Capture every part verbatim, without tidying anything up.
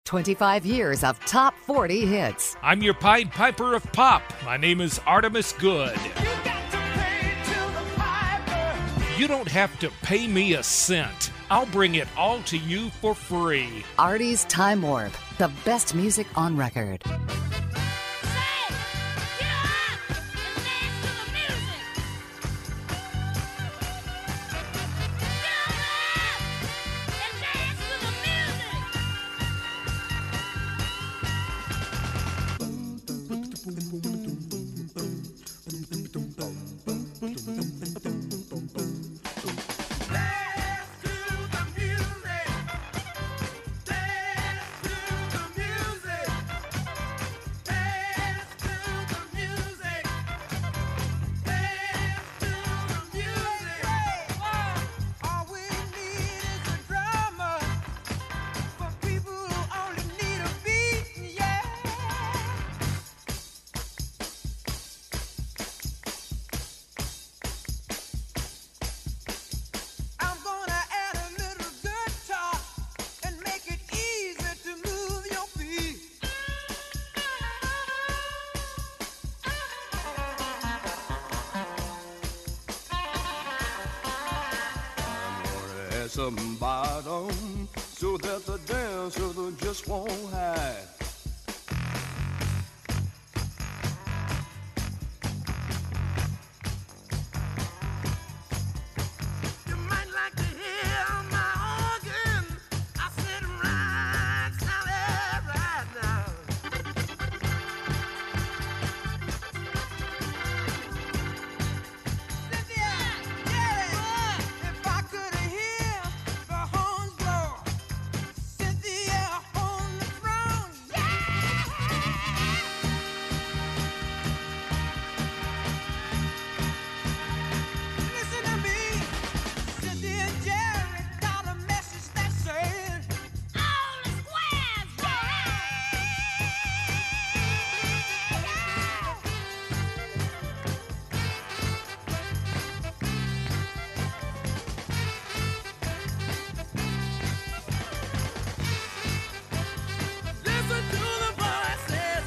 twenty-five years of top forty hits. I'm your Pied Piper of Pop. My name is Artemis Good. You got to pay to the piper. You don't have to pay me a cent. I'll bring it all to you for free. Artie's Time Warp, the best music on record. Some bottom so that the dancer just won't hide. You might like to hear my organ. I said right, Sally, right now. Cynthia, Jerry, if I could hear the horns blow, Cynthia on the throne, listen to me. Cynthia and Jerry got a message that said, all the squares, listen to the voices.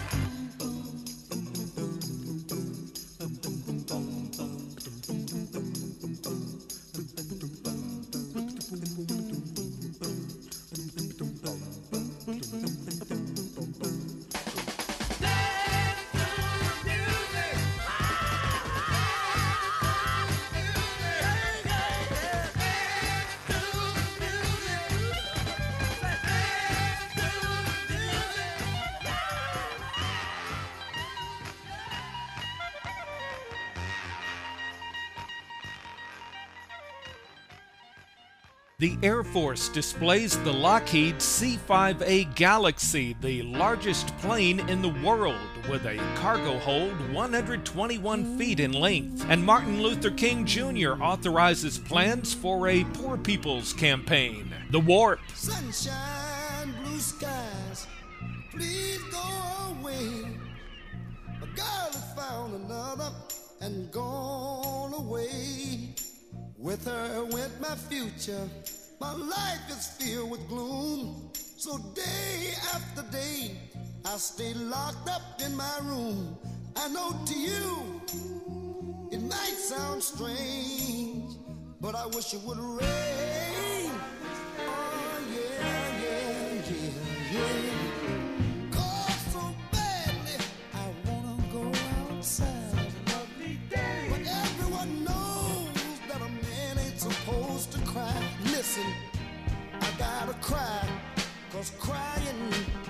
The Air Force displays the Lockheed C five A Galaxy, the largest plane in the world, with a cargo hold one hundred twenty-one feet in length. And Martin Luther King Junior authorizes plans for a poor people's campaign. The Warp. Sunshine, blue skies, please go away. A girl has found another and gone away. With her went my future. My life is filled with gloom. So day after day, I stay locked up in my room. I know to you, it might sound strange, but I wish it would rain. Oh yeah, yeah, yeah, yeah. Cause so badly, I wanna go outside. But everyone knows that a man ain't supposed to cry. Listen, I gotta cry, cause crying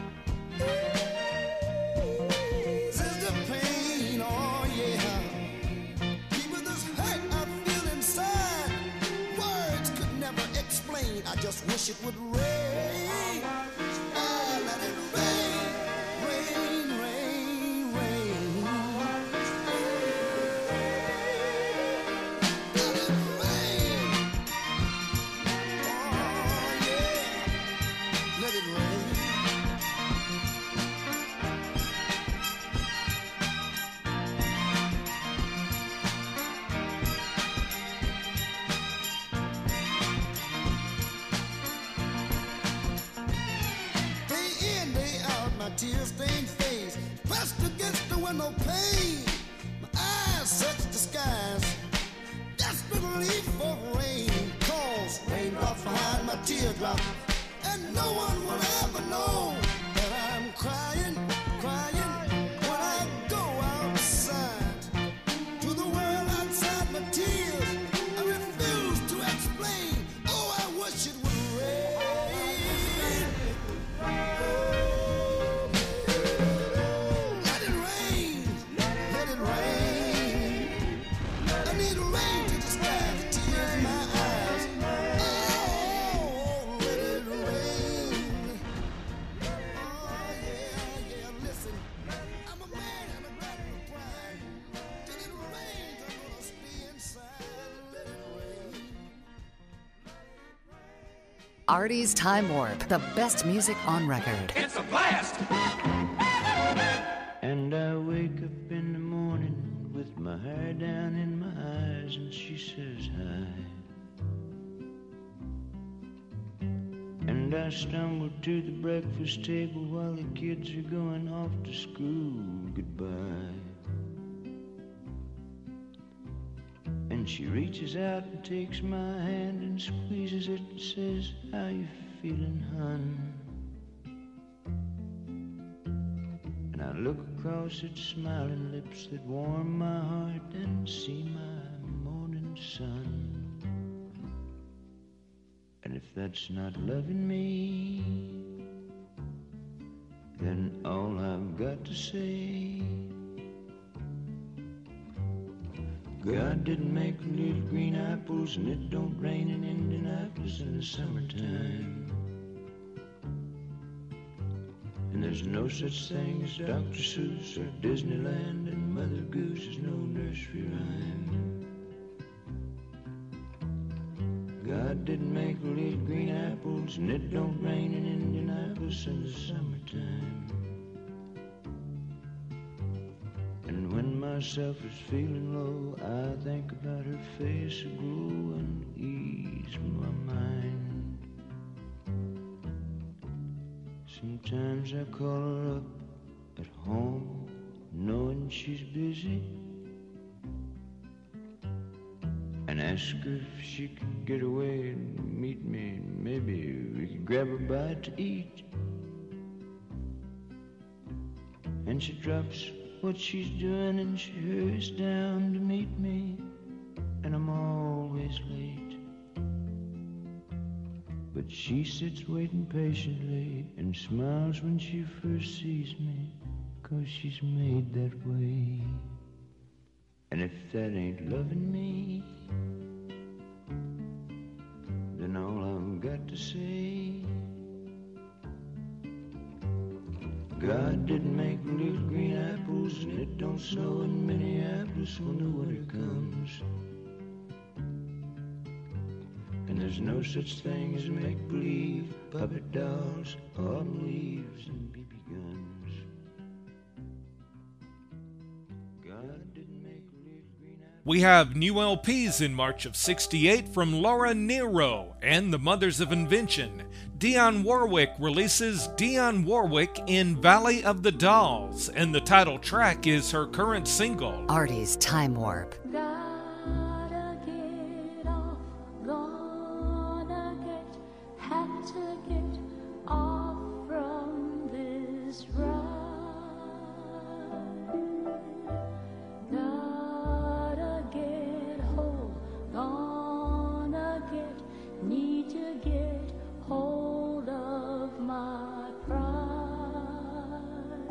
is the pain, oh yeah. People, this hurt I feel inside, words could never explain. I just wish it would rain. Oh, let it rain, rain, rain, rain. Let it rain. Oh yeah, let it rain. no pain. My eyes search the skies, desperately for rain. Cause raindrops behind my teardrop, and no one will ever know that I'm crying, crying when I go outside. To the world outside my tears, I refuse to explain. Oh, I wish it would rain. Let it rain, let it rain. I need rain to distract the tears in my eyes. Oh, let it rain. Oh, yeah, yeah, listen. I'm a man and I've got no pride. Till it rains, I'm gonna stay inside. Let it rain. Artie's Time Warp, the best music on record. And I wake up in the morning with my hair down in my eyes, and she says hi. And I stumble to the breakfast table while the kids are going off to school. Goodbye. And she reaches out and takes my hand and squeezes it and says, how you feeling, hun? And I look across at smiling lips that warm my heart and see my morning sun. And if that's not loving me, then all I've got to say, God didn't make little green apples, and it don't rain in Indianapolis in the summertime. And there's no such thing as Doctor Seuss or Disneyland, and Mother Goose is no nursery rhyme. God didn't make little green apples, and it don't rain in Indianapolis in the summertime. And when myself is feeling low, I think about her face aglow and ease my mind. Sometimes I call her up at home, knowing she's busy, and ask her if she could get away and meet me. Maybe we could grab a bite to eat. And she drops what she's doing and she hurries down to meet me, and I'm always late. But she sits waiting patiently and smiles when she first sees me, 'cause she's made that way. And if that ain't loving me, then all I've got to say, God didn't make little green apples, and it don't snow in Minneapolis when the winter comes. And there's no such thing as make-believe, puppet dolls, autumn leaves, and B B guns. God didn't make little green apples. We have new L Ps in March of sixty-eight from Laura Nyro and the Mothers of Invention. Dionne Warwick releases Dionne Warwick in Valley of the Dolls, and the title track is her current single. Artie's Time Warp. Gotta get off, gonna get, have to get off from this ride. Gotta get whole, gonna get, need to get hold of my pride.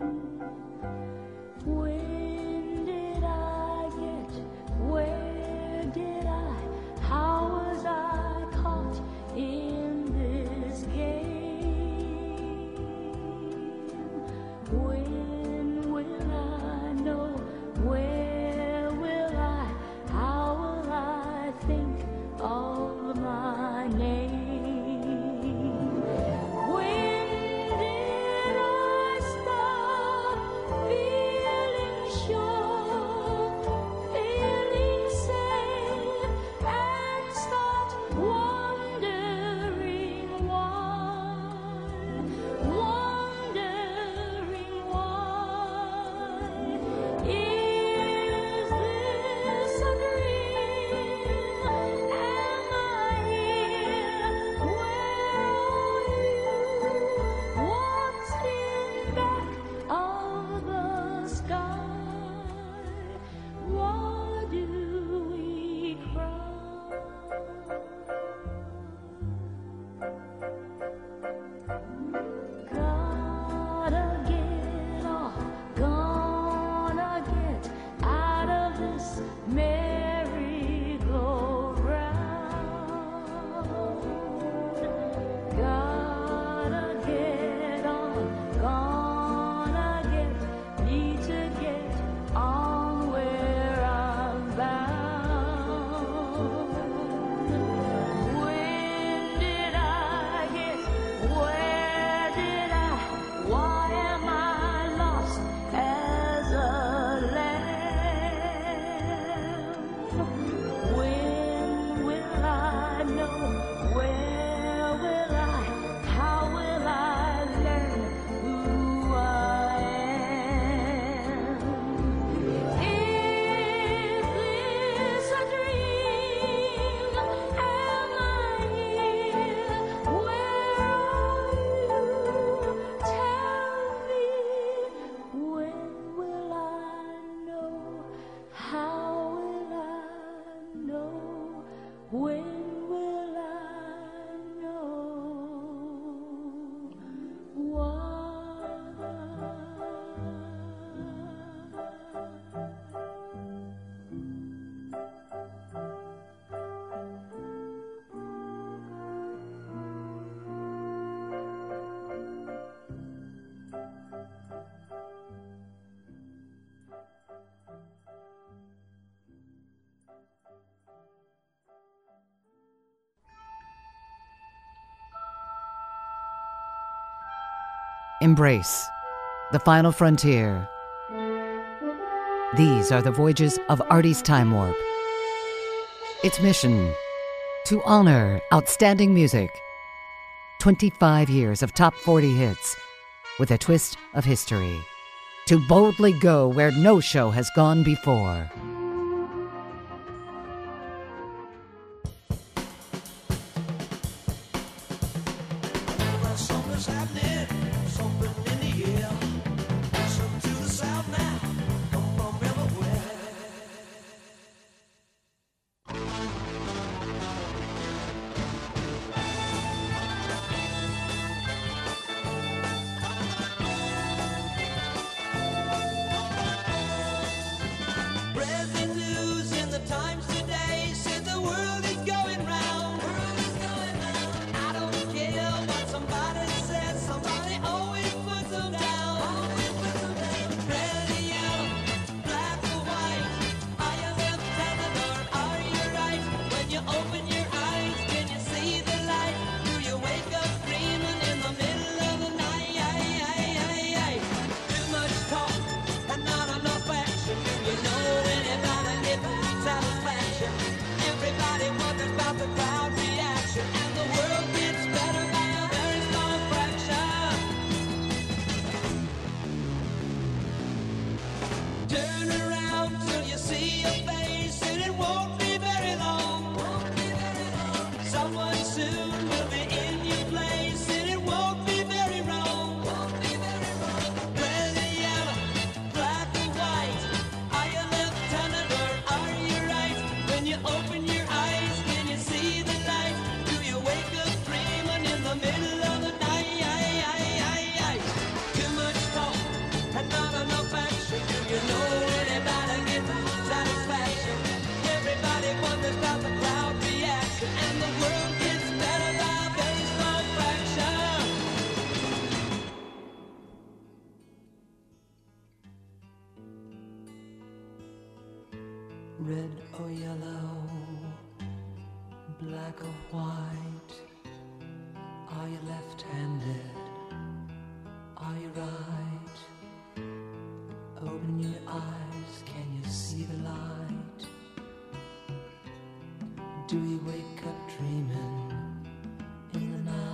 When did I get, where did I, how was I caught in this game? When will I know, where will I, how will I think of my name? Wondering why Embrace the final frontier. These are the voyages of Artie's Time Warp. Its mission: to honor outstanding music. twenty-five years of top forty hits with a twist of history. To boldly go where no show has gone before. Something's happening, something in the air. Listen to the sound now, come from everywhere. Breaking news in the Times today said the world is going round. I don't care what somebody says, somebody always puts them down. Red or yellow, black or white, are you left-handed or are you right? When you open your eyes, can you see the light? Do you wake up dreaming in the middle of the night? Too much talk and not enough action. Do you know anybody getting satisfaction? Everybody wonders about the crowd reaction, and the world gets better by a very small fraction. Turn around till you see a face, and it won't be very long. Someone soon will be in your place, and it won't be very wrong. Red or yellow, black or white, are you left-handed or are you right? When you open your eyes, can you see the light? Do you wake up dreaming in the middle of the night? Too much talk and not enough action. Do you know anybody getting satisfaction? Everybody wonders about the crowd reaction, and the world gets better by a very small fraction. Red or yellow, black or white, are you left-handed? Are you right? Open your eyes, can you see the light? Do you wake up dreaming in the night?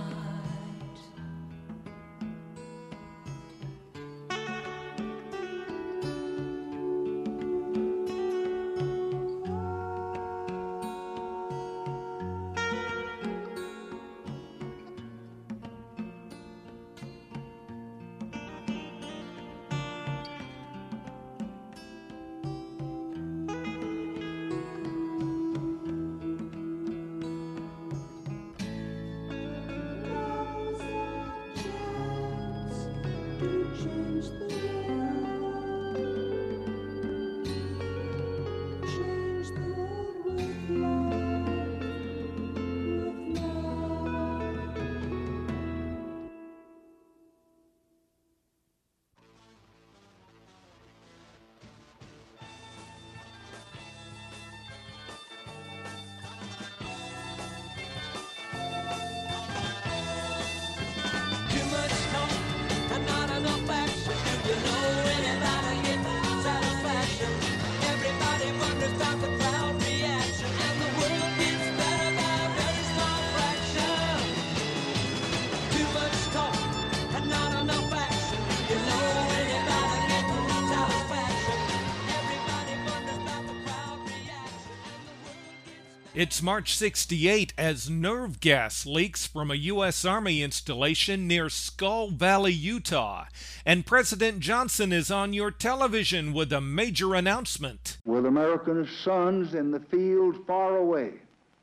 Too much talk and not enough action. Do you know anybody getting satisfaction? Everybody wonders about the crowd reaction, and the world gets better by a very small fraction. Too much talk and not enough action. Do you know anybody getting satisfaction? Everybody wonders about the crowd reaction, and the world gets It's March sixty-eight as nerve gas leaks from a U S Army installation near Skull Valley, Utah. And President Johnson is on your television with a major announcement. With American sons in the field far away,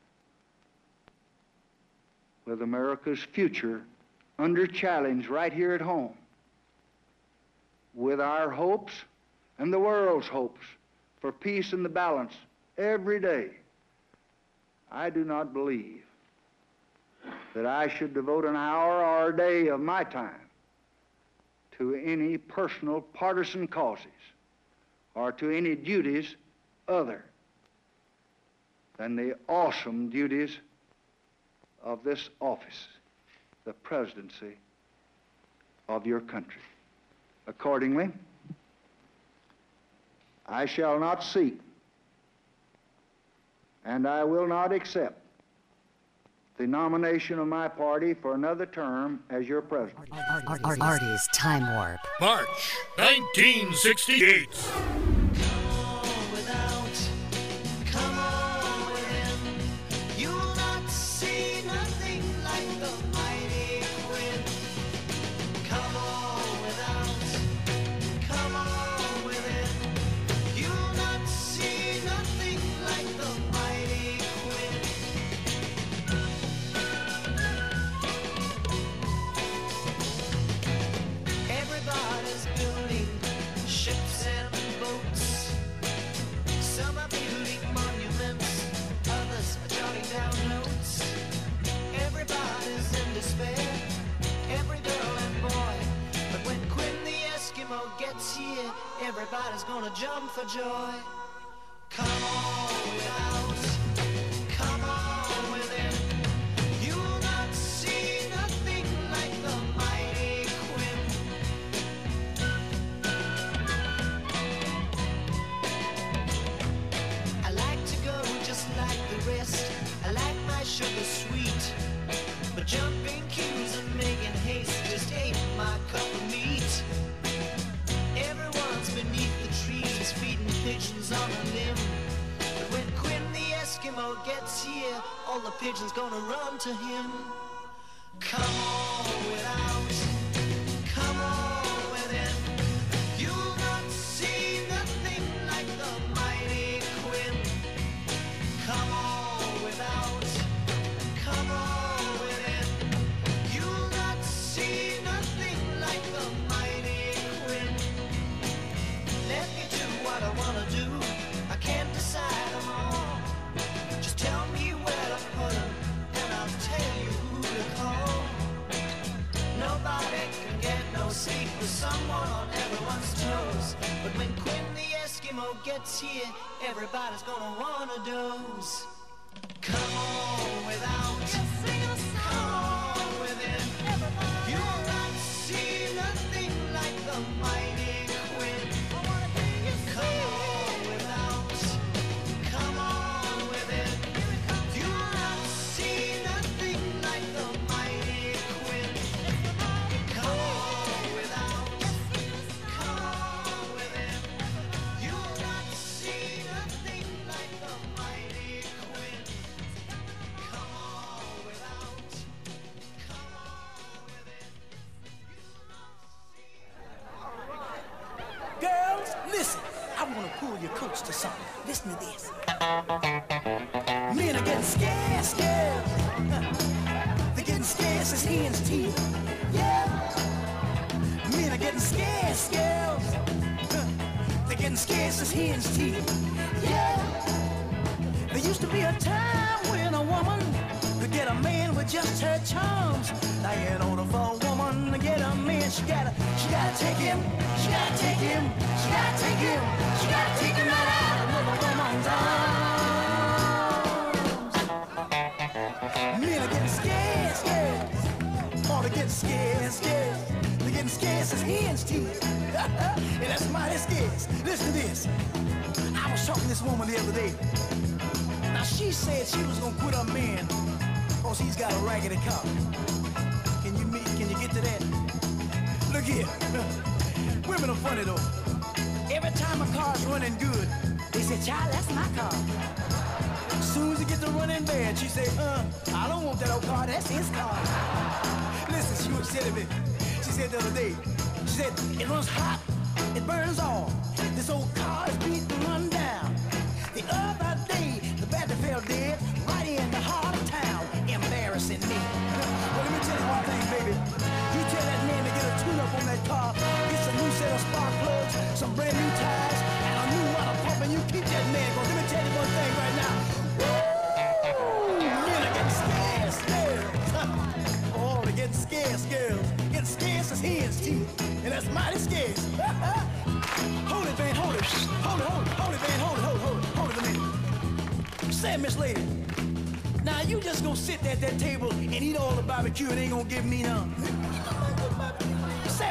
with America's future under challenge right here at home, with our hopes and the world's hopes for peace and the balance every day, I do not believe that I should devote an hour or a day of my time to any personal partisan causes or to any duties other than the awesome duties of this office, the presidency of your country. Accordingly, I shall not seek and I will not accept the nomination of my party for another term as your president. Artie's Time Warp. March nineteen sixty-eight. Everybody's gonna jump for joy. Come on without, come on within. You'll not see nothing like the mighty Quinn. I like to go just like the rest. I like my sugar sweet, but jumping queues and making haste just ain't my cup of meat. Beneath the trees, feeding pigeons on a limb. But when Quinn the Eskimo gets here, all the pigeons gonna run to him. Come on without, come on within. You'll not see nothing like the mighty Quinn. Come on without, come on within. You'll not see nothing like the mighty Quinn. Let me do what I wanna do. I can't decide them all. Just tell me where to put them, and I'll tell you who to call. Nobody can get no sleep with someone on everyone's toes. But when Quinn the Eskimo gets here, everybody's gonna wanna doze. Come on without, come on within. You'll not see nothing like the mighty Quinn. Come on without, come on within. You'll not see nothing like the mighty Quinn. Come on without, come on within. You'll not see nothing like the mighty Quinn. Come on without, come on within. Girls, listen. I want to pull your coats to something. Listen to this. Men are getting scared, scared. They're getting scared as hen's teeth. Yeah. Men are getting scared, scared. They're getting scared as hen's teeth. Yeah. There used to be a time when a woman could get a man with just her charms. Now in order for a woman to get a man, she gotta, she gotta take him, she gotta take him, she gotta take him, she gotta take him right out of another woman's arms. Men are getting scared, scared. Oh, they're getting scared, scared. They're getting scared as hen's teeth. And that's mighty scared. Listen to this. I was talking to this woman the other day. Now she said she was gonna quit her man because he's got a raggedy car. Can you meet, can you get to that? Look here. Women are funny though. Every time a car's running good, they say, child, that's my car. As soon as it gets to running bad, she say, uh, I don't want that old car, that's his car. Listen, she was telling me. She said the other day, she said, it runs hot, it burns off. This old car is beat and run down. The other day, the battery fell dead right in the heart of town, embarrassing me. Well, let me tell you one thing, baby. You tell that man to get a tune-up on that car, get some new set of spark plugs, some brand new tires, and a new water pump, and you keep that man. Cause let me tell you one thing right now. Woo! Men are getting scared, scared. Oh, they're getting scared, scared. Getting scared as hen's teeth, and that's mighty scared. Hold it, Van, hold it. Hold it, hold it, hold it, Van, hold it, hold it, hold it, hold it a minute. Say, Miss Lady, now you just gonna sit at that table and eat all the barbecue and ain't gonna give me none. Say,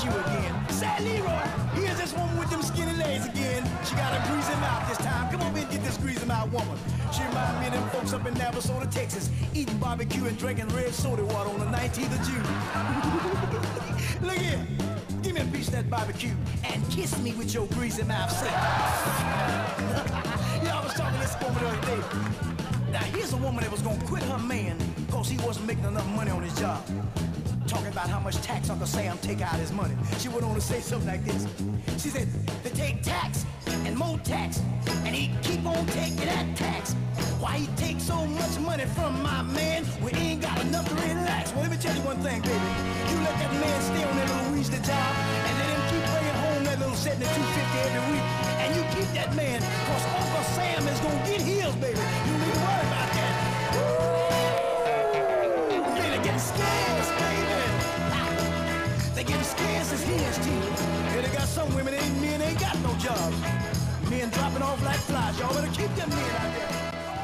you again. Say, Leroy, here's this woman with them skinny legs again. She got a greasy mouth this time. Come on in and get this greasy mouth woman. She reminds me of them folks up in Navasota, Texas, eating barbecue and drinking red soda water on the nineteenth of June. Look here. Give me a piece of that barbecue and kiss me with your greasy mouth. Say. Yeah, I was talking to this woman the other day. Now, here's a woman that was going to quit her man because he wasn't making enough money on his job. Talking about how much tax Uncle Sam take out his money. She went on to say something like this. She said, they take tax and more tax, and he keep on taking that tax. Why he take so much money from my man when he ain't got enough to relax? Well, let me tell you one thing, baby. You let that man stay on that little Weasley job and let him keep bringing home that little seventy-two fifty every week, and you keep that man because Uncle Sam is going to get his, baby. You need to worry about that. They're getting scarce, baby. They're getting scarce as his teeth. Yeah, they got some women, ain't men ain't got no jobs. Men dropping off like flies. Y'all better keep them men out there.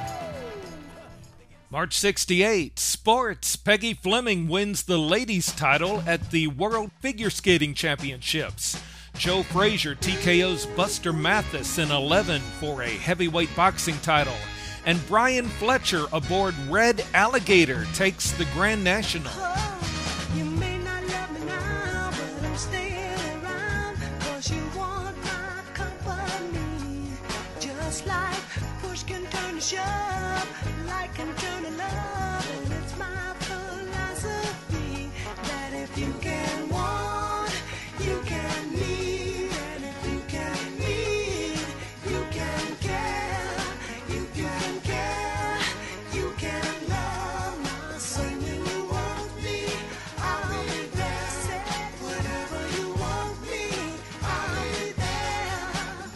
March sixty-eight, sports. Peggy Fleming wins the ladies' title at the World Figure Skating Championships. Joe Frazier T K Os Buster Mathis in eleven for a heavyweight boxing title. And Brian Fletcher aboard Red Alligator takes the Grand National. You may not love me now, but I'm staying around, 'cause you want my company. Just like push can turn to shove, like can turn to love, and it's my philosophy that if you can want, you can need, and if you can need, you can care, you can care, you can love. My say when you want me, I'll be there. Say whatever you want me, I'll be there.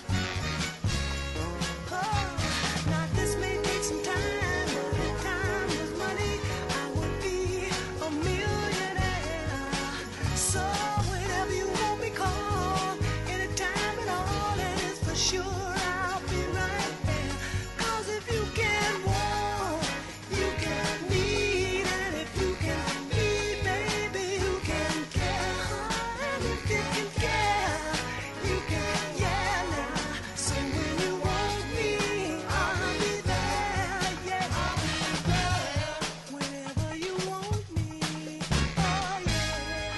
Oh, now this may take some time, but if time was money, I would be a millionaire. So whenever you want me, call anytime at all, and it's for sure I'll be right there. 'Cause if you can want, you can need, and if you can need, baby, you can care. And if you can care, you can, yeah, now. So when you want me, I'll be there, yeah. I'll be there whenever you want me, oh yeah.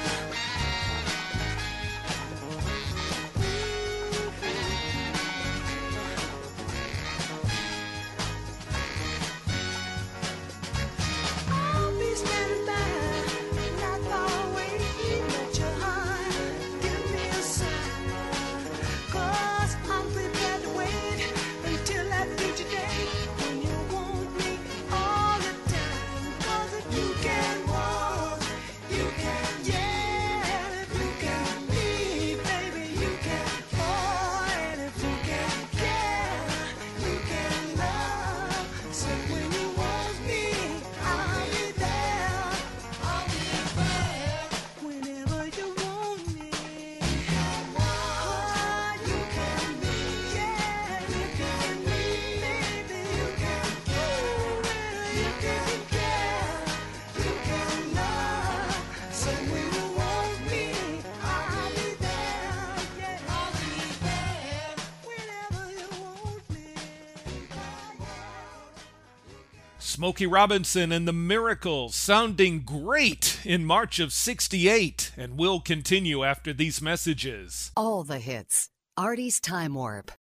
I'll be standing by, not far away. Let your heart give me a sign, 'cause I'm prepared to wait until that future day when you want me all the time. 'Cause if you can walk, you can, yeah. If you can need, baby, you can, oh, and if you can care, you can love. So when you want me, I'll be there. I'll be there whenever you want me. Oh, you can be, yeah, you can be, baby, you can care, you can care, you can love. So when you want me, I'll be there, yeah, I'll be there whenever you want me. Smokey Robinson and the Miracles sounding great in March of sixty-eight, and will continue after these messages. All the hits. Artie's Time Warp.